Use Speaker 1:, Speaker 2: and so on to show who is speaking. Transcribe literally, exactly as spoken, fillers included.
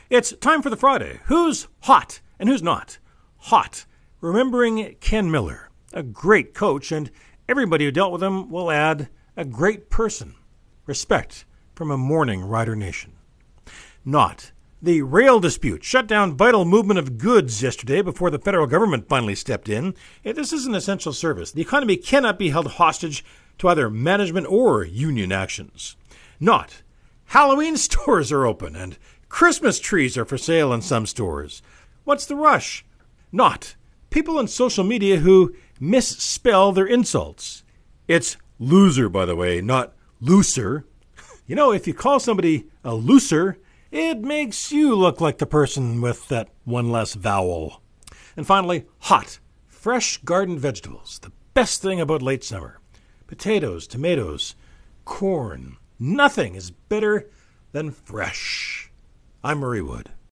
Speaker 1: It's time for the Friday. Who's hot and who's not? Hot. Remembering Ken Miller, a great coach, and everybody who dealt with him will add a great person. Respect from a mourning Rider Nation. Not. The rail dispute shut down vital movement of goods yesterday before the federal government finally stepped in. This is an essential service. The economy cannot be held hostage to either management or union actions. Not. Halloween stores are open and Christmas trees are for sale in some stores. What's the rush? Not. People on social media who misspell their insults. It's loser, by the way, not looser. You know, if you call somebody a looser, it makes you look like the person with that one less vowel. And finally, hot. Fresh garden vegetables. The best thing about late summer. Potatoes, tomatoes, corn. Nothing is better than fresh. I'm Murray Wood.